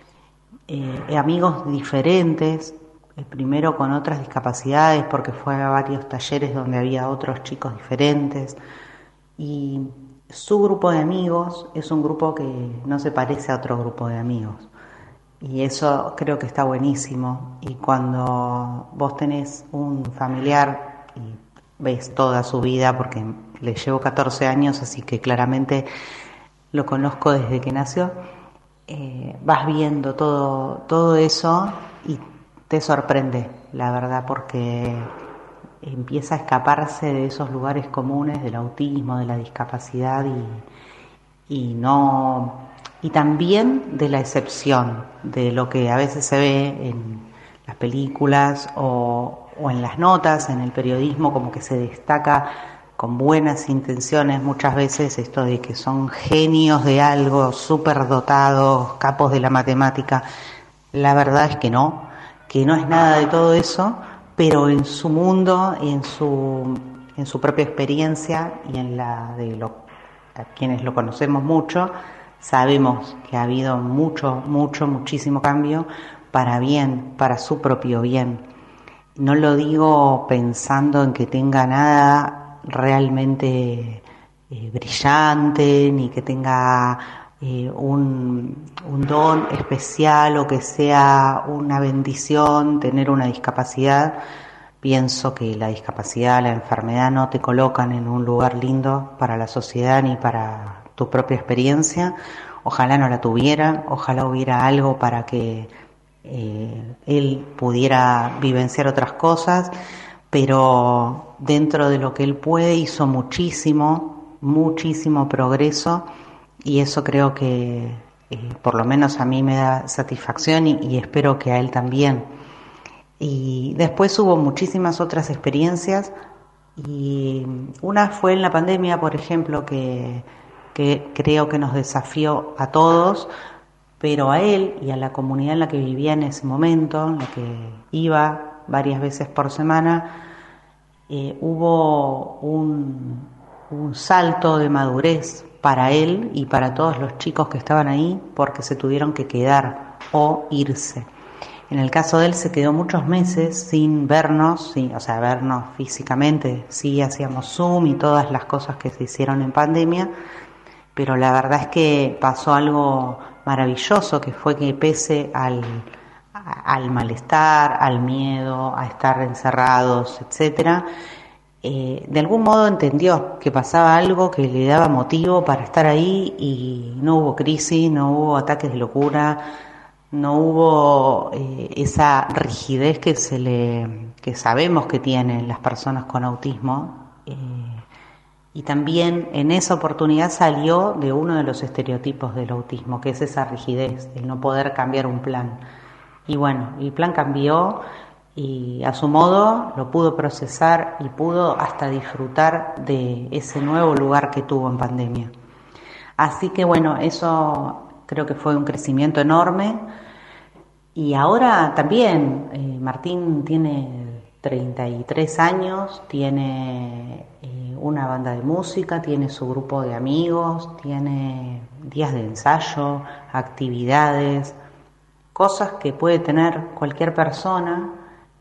amigos diferentes, primero con otras discapacidades, porque fue a varios talleres donde había otros chicos diferentes, y su grupo de amigos es un grupo que no se parece a otro grupo de amigos. Y eso creo que está buenísimo. Y cuando vos tenés un familiar y ves toda su vida, porque le llevo 14 años, así que claramente lo conozco desde que nació, vas viendo todo eso y te sorprende, la verdad, porque empieza a escaparse de esos lugares comunes del autismo, de la discapacidad y también de la excepción, de lo que a veces se ve en las películas o en las notas, en el periodismo, como que se destaca con buenas intenciones muchas veces esto de que son genios de algo, superdotados, capos de la matemática. La verdad es que no es nada de todo eso, pero en su mundo, en su propia experiencia y en la de a quienes lo conocemos mucho, sabemos que ha habido muchísimo cambio para bien, para su propio bien. No lo digo pensando en que tenga nada realmente brillante, ni que tenga un don especial o que sea una bendición tener una discapacidad. Pienso que la discapacidad, la enfermedad no te colocan en un lugar lindo para la sociedad ni para tu propia experiencia. Ojalá no la tuviera, ojalá hubiera algo para que él pudiera vivenciar otras cosas, pero dentro de lo que él puede hizo muchísimo progreso y eso creo que por lo menos a mí me da satisfacción y espero que a él también. Y después hubo muchísimas otras experiencias y una fue en la pandemia, por ejemplo, que creo que nos desafió a todos, pero a él y a la comunidad en la que vivía en ese momento, en la que iba varias veces por semana, hubo un salto de madurez para él y para todos los chicos que estaban ahí, porque se tuvieron que quedar o irse. En el caso de él se quedó muchos meses sin vernos, vernos físicamente. Sí, hacíamos Zoom y todas las cosas que se hicieron en pandemia, pero la verdad es que pasó algo maravilloso, que fue que pese al malestar, al miedo, a estar encerrados, etcétera, de algún modo entendió que pasaba algo que le daba motivo para estar ahí, y no hubo crisis, no hubo ataques de locura, no hubo esa rigidez que sabemos que tienen las personas con autismo, y también en esa oportunidad salió de uno de los estereotipos del autismo, que es esa rigidez, el no poder cambiar un plan. Y bueno, el plan cambió y a su modo lo pudo procesar y pudo hasta disfrutar de ese nuevo lugar que tuvo en pandemia. Así que bueno, eso creo que fue un crecimiento enorme. Y ahora también Martín tiene 33 años, tiene una banda de música, tiene su grupo de amigos, tiene días de ensayo, actividades, cosas que puede tener cualquier persona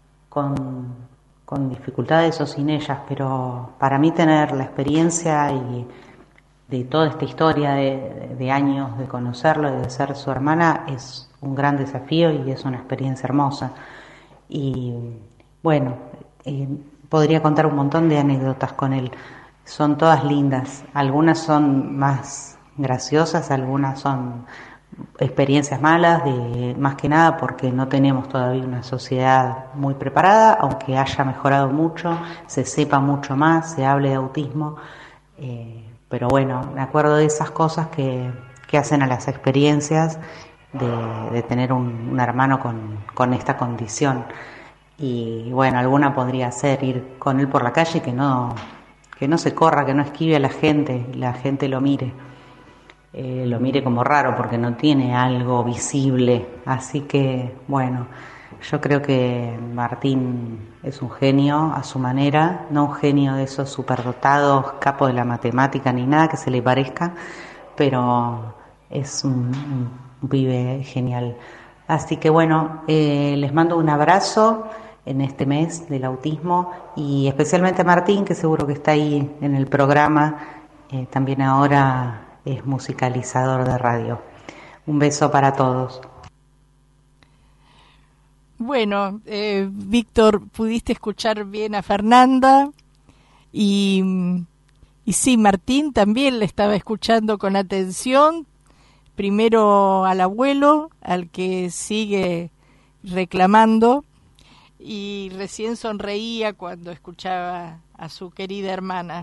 con dificultades o sin ellas, pero para mí tener la experiencia y de toda esta historia de años de conocerlo y de ser su hermana es un gran desafío y es una experiencia hermosa. Y bueno, podría contar un montón de anécdotas con él, son todas lindas, algunas son más graciosas, algunas son experiencias malas, más que nada porque no tenemos todavía una sociedad muy preparada, aunque haya mejorado mucho, se sepa mucho más, se hable de autismo, pero bueno, me acuerdo de esas cosas que hacen a las experiencias de tener un hermano con esta condición. Y bueno, alguna podría ser ir con él por la calle y que no se corra, que no esquive a la gente lo mire como raro porque no tiene algo visible. Así que bueno, yo creo que Martín es un genio a su manera, no un genio de esos superdotados, capo de la matemática ni nada que se le parezca, pero es un pibe genial. Así que bueno, les mando un abrazo en este mes del autismo y especialmente a Martín, que seguro que está ahí en el programa, también ahora es musicalizador de radio. Un beso para todos. Bueno, Víctor, pudiste escuchar bien a Fernanda y sí, Martín también le estaba escuchando con atención, primero al abuelo, al que sigue reclamando, y recién sonreía cuando escuchaba a su querida hermana.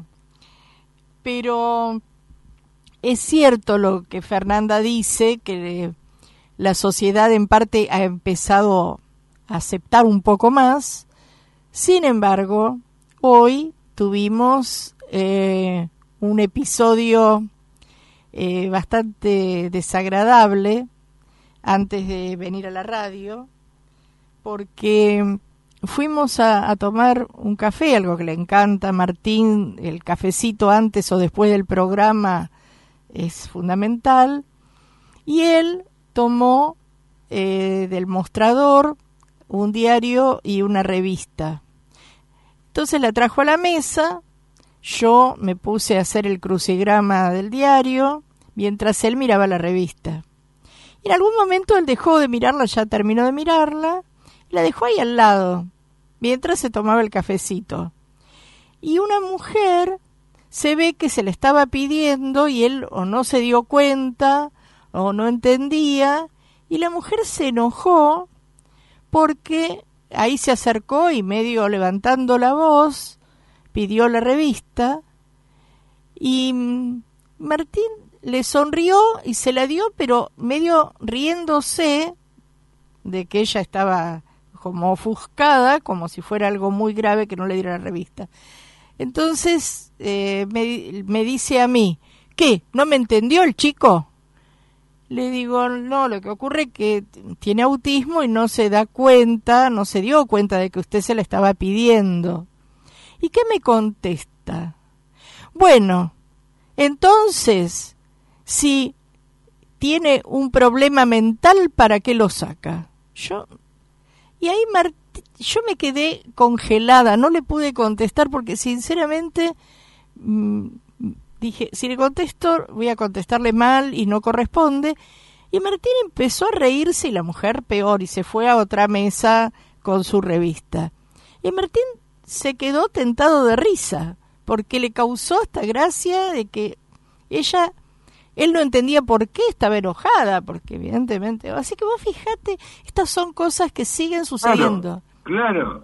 Pero es cierto lo que Fernanda dice, que la sociedad en parte ha empezado a aceptar un poco más. Sin embargo, hoy tuvimos un episodio bastante desagradable antes de venir a la radio, porque fuimos a tomar un café, algo que le encanta a Martín, el cafecito antes o después del programa es fundamental, y él tomó del mostrador un diario y una revista. Entonces la trajo a la mesa, yo me puse a hacer el crucigrama del diario, mientras él miraba la revista. Y en algún momento él dejó de mirarla, ya terminó de mirarla, y la dejó ahí al lado, mientras se tomaba el cafecito. Y una mujer se ve que se le estaba pidiendo y él o no se dio cuenta o no entendía, y la mujer se enojó porque ahí se acercó y medio levantando la voz pidió la revista, y Martín le sonrió y se la dio, pero medio riéndose de que ella estaba como ofuscada, como si fuera algo muy grave que no le diera la revista. Entonces me dice a mí, ¿qué? ¿No me entendió el chico? Le digo, no, lo que ocurre es que tiene autismo y no se dio cuenta de que usted se la estaba pidiendo. ¿Y qué me contesta? Bueno, entonces, si tiene un problema mental, ¿para qué lo saca? Y ahí yo me quedé congelada, no le pude contestar porque sinceramente dije, si le contesto voy a contestarle mal y no corresponde. Y Martín empezó a reírse y la mujer peor, y se fue a otra mesa con su revista. Y Martín se quedó tentado de risa, porque le causó esta gracia de que él no entendía por qué estaba enojada, porque evidentemente... Así que vos fíjate, estas son cosas que siguen sucediendo. Claro.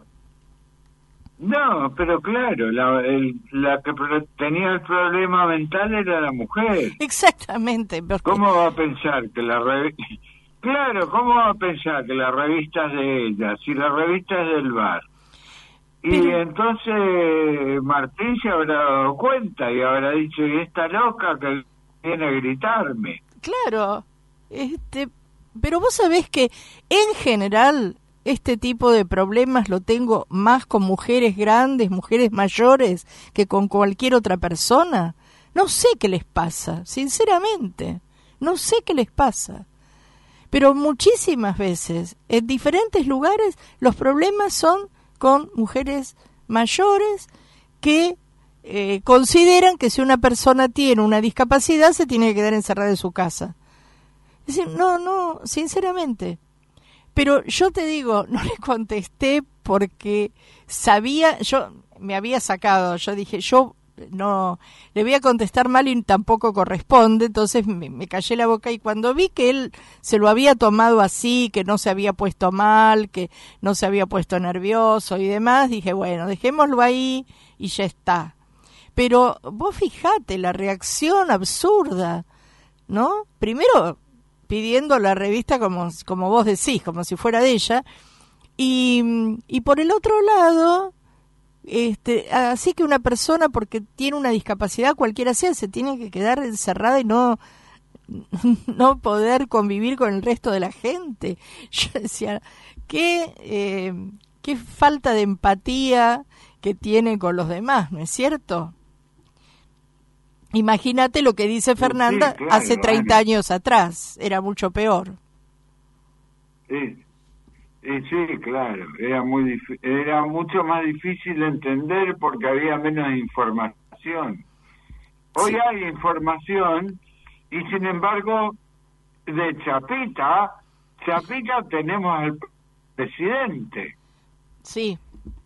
No, pero claro, la que tenía el problema mental era la mujer. Exactamente. ¿Cómo va a pensar que Claro, ¿cómo va a pensar que la revista es de ella, si la revista es del bar? Y entonces Martín se habrá dado cuenta y habrá dicho, y esta loca que viene a gritarme. Claro, pero vos sabés que en general este tipo de problemas lo tengo más con mujeres grandes, mujeres mayores, que con cualquier otra persona. No sé qué les pasa, sinceramente, no sé qué les pasa. Pero muchísimas veces, en diferentes lugares, los problemas son con mujeres mayores que consideran que si una persona tiene una discapacidad se tiene que quedar encerrada en su casa. Es decir, no, sinceramente. Pero yo te digo, no le contesté porque yo me había sacado, yo dije, yo no le voy a contestar mal y tampoco corresponde, entonces me callé la boca, y cuando vi que él se lo había tomado así, que no se había puesto mal, que no se había puesto nervioso y demás, dije, bueno, dejémoslo ahí y ya está. Pero vos fijate la reacción absurda, ¿no? Primero pidiendo la revista como vos decís, como si fuera de ella, y por el otro lado, así que una persona, porque tiene una discapacidad cualquiera sea, se tiene que quedar encerrada y no poder convivir con el resto de la gente. Yo decía, qué falta de empatía que tiene con los demás, ¿no es cierto? Imagínate lo que dice Fernanda, sí, claro, hace 30 años atrás, era mucho peor. Sí, claro, era mucho más difícil de entender porque había menos información. Hoy hay información y sin embargo de Chapita tenemos al presidente. Sí.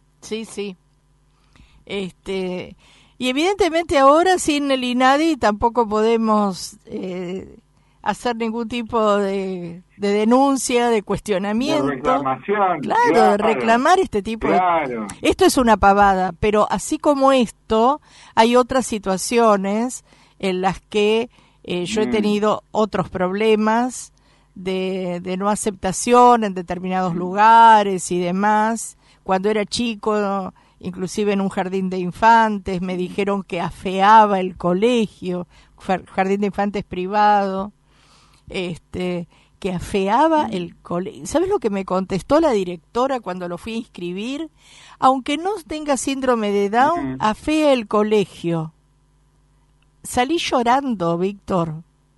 Y evidentemente ahora sin el INADI tampoco podemos hacer ningún tipo de denuncia, de cuestionamiento. De reclamación. Claro, de reclamar este tipo de... Esto es una pavada, pero así como esto, hay otras situaciones en las que yo he tenido otros problemas de no aceptación en determinados lugares y demás. Cuando era chico... Inclusive en un jardín de infantes me dijeron que afeaba el colegio, jardín de infantes privado, que afeaba el colegio. ¿Sabes lo que me contestó la directora cuando lo fui a inscribir? Aunque no tenga síndrome de Down, afea el colegio. Salí llorando, Víctor.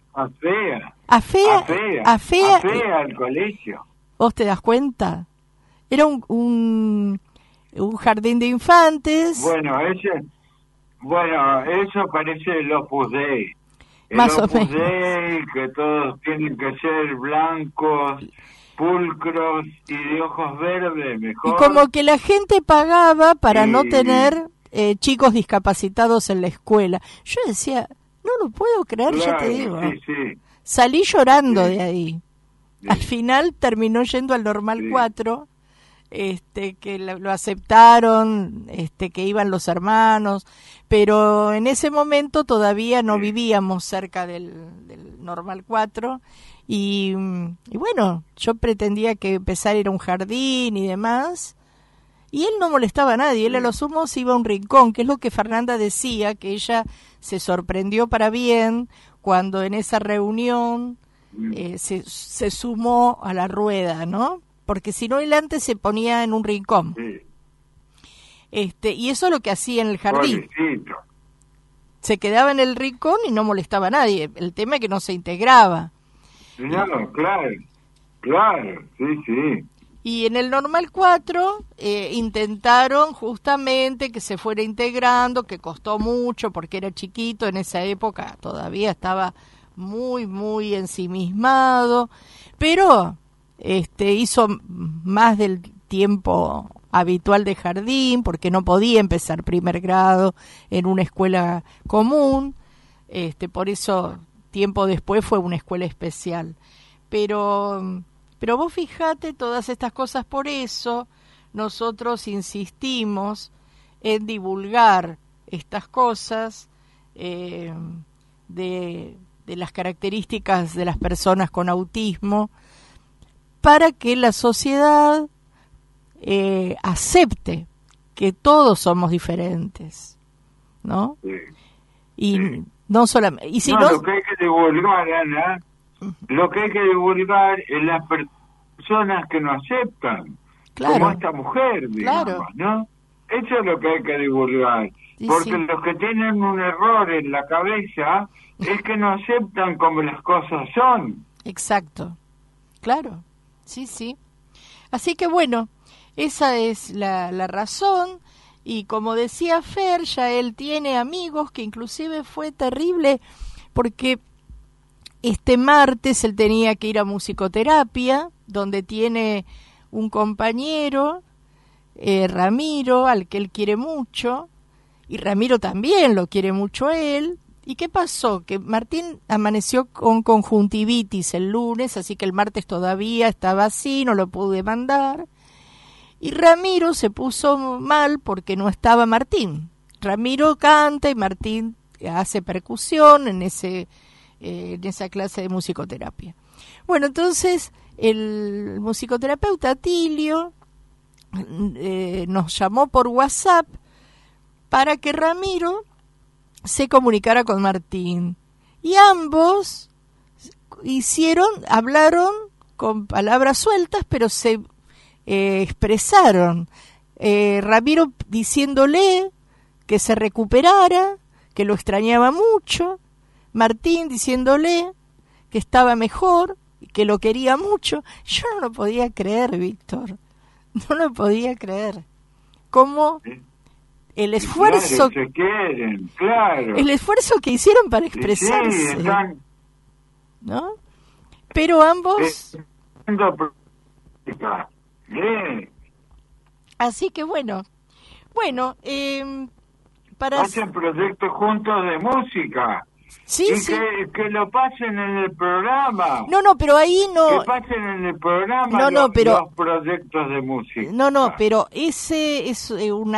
Afea el colegio. ¿Vos te das cuenta? Era un jardín de infantes. Bueno, eso parece el Opus Dei. Más o menos. Que todos tienen que ser blancos, pulcros y de ojos verdes, mejor. Y como que la gente pagaba para no tener chicos discapacitados en la escuela. Yo decía, no lo puedo creer, claro, ya te digo. Sí. Salí llorando de ahí. Al final terminó yendo al Normal 4, que lo aceptaron, que iban los hermanos, pero en ese momento todavía no vivíamos cerca del Normal 4 y bueno, yo pretendía que empezar a ir a un jardín y demás, y él no molestaba a nadie, él a lo sumo se iba a un rincón, que es lo que Fernanda decía, que ella se sorprendió para bien cuando en esa reunión se sumó a la rueda, ¿no? Porque si no, él antes se ponía en un rincón. Y eso es lo que hacía en el jardín. Se quedaba en el rincón y no molestaba a nadie. El tema es que no se integraba. No, claro, sí. Y en el Normal 4 intentaron justamente que se fuera integrando, que costó mucho porque era chiquito, en esa época todavía estaba muy, muy ensimismado, pero hizo más del tiempo habitual de jardín porque no podía empezar primer grado en una escuela común, por eso tiempo después fue una escuela especial. Pero vos fijate todas estas cosas, por eso nosotros insistimos en divulgar estas cosas de las características de las personas con autismo, para que la sociedad acepte que todos somos diferentes, ¿no? Sí. Y no solamente... Y si lo que hay que divulgar, Ana, lo que hay que divulgar es las personas que no aceptan, claro, como esta mujer, digamos, claro, ¿no? Eso es lo que hay que divulgar, sí, porque sí, los que tienen un error en la cabeza es que no aceptan como las cosas son. Exacto, claro, sí. Así que bueno, esa es la razón, y como decía Fer, ya él tiene amigos, que inclusive fue terrible, porque este martes él tenía que ir a musicoterapia, donde tiene un compañero, Ramiro, al que él quiere mucho, y Ramiro también lo quiere mucho a él. ¿Y qué pasó? Que Martín amaneció con conjuntivitis el lunes, así que el martes todavía estaba así, no lo pude mandar. Y Ramiro se puso mal porque no estaba Martín. Ramiro canta y Martín hace percusión en esa clase de musicoterapia. Bueno, entonces el musicoterapeuta Tilio nos llamó por WhatsApp para que Ramiro se comunicara con Martín, y ambos hablaron con palabras sueltas, pero se expresaron. Ramiro diciéndole que se recuperara, que lo extrañaba mucho, Martín diciéndole que estaba mejor, que lo quería mucho. Yo no lo podía creer, Víctor, no lo podía creer. ¿Cómo? El esfuerzo, claro, se quieren, claro, el esfuerzo que hicieron para expresarse, sí, están, ¿no? Pero ambos, así que bueno, para hacen proyectos juntos de música. Sí, y sí. Que lo pasen en el programa. No, pero ahí no. Que pasen en el programa los proyectos de música. No, pero ese es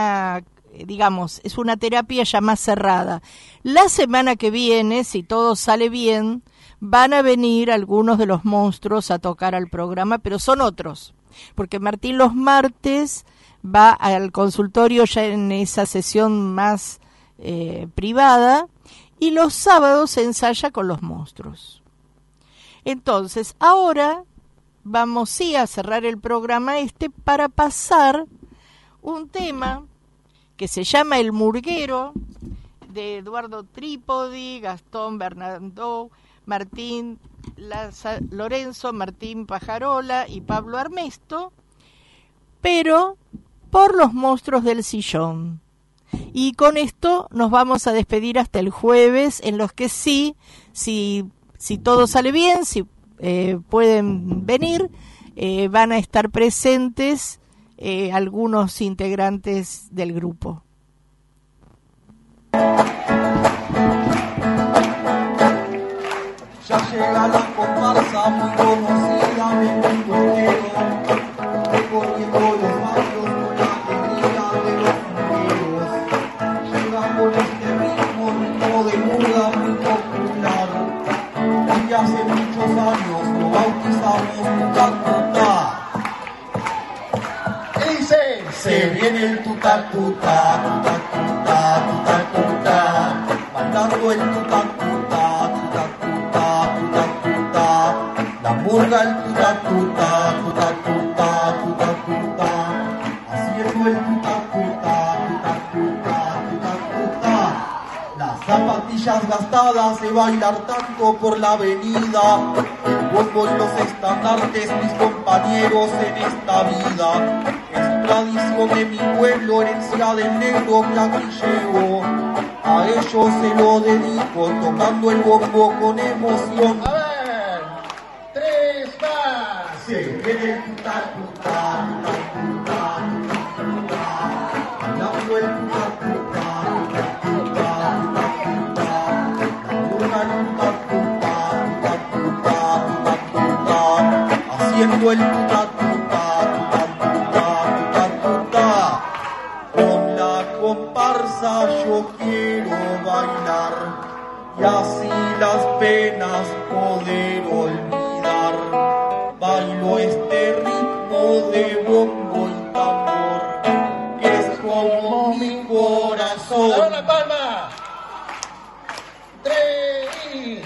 es una terapia ya más cerrada. La semana que viene, si todo sale bien, van a venir algunos de los monstruos a tocar al programa, pero son otros. Porque Martín los martes va al consultorio ya en esa sesión más privada, y los sábados se ensaya con los monstruos. Entonces, ahora vamos a cerrar el programa para pasar un tema que se llama El Murguero, de Eduardo Trípodi, Gastón Bernardo, Martín Lorenzo, Martín Pajarola y Pablo Armesto, pero por los monstruos del sillón. Y con esto nos vamos a despedir hasta el jueves, en los que si todo sale bien, si pueden venir, van a estar presentes algunos integrantes del grupo. Ya llega la comparsa muy conocida del murguero, recorriendo los barrios con la alegría de los murgueros. Llega con este ritmo de murga muy popular, y hace muchos años lo bautizamos Tuta. Dice, se viene el tuta, bailando el tuta. La murga el tuta, haciendo el tuta. Las zapatillas gastadas de bailar tanto por la avenida. bombo y los estandartes, mis compañeros en esta vida. Es tradición de mi pueblo, herencia del negro que aquí llegó. A ellos se lo dedico, tocando el bombo con emoción. A ver, 3 más. Se viene el tuta, tuta, tuta, tuta, bailando el tuta, tuta, tuta, tuta, tuta, tuta, tuta, tuta, haciendo el tuta, tuta, tuta, tuta, tuta. Con la comparsa yo quiero bailar y así las penas poder olvidar. Bailo este ritmo de bombo y tambor, que es como mi corazón. ¡Dame la palma! 3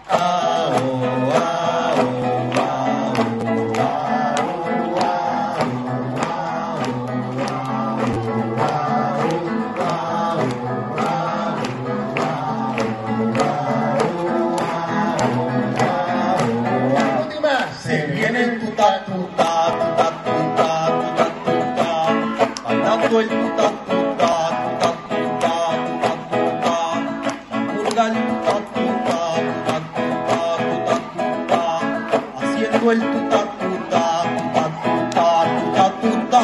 Se viene el tuta, tuta, tuta, tuta, tuta, tuta, bailando el tuta, tuta, tuta, tuta, tuta, tuta, la murga el tuta, tuta, tuta, tuta, tuta, tuta, haciendo el tuta, tuta, tuta, tuta, tuta, tuta.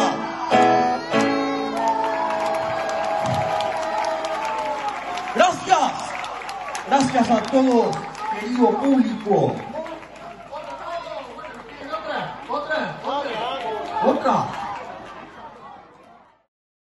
Gracias a todo, querido público.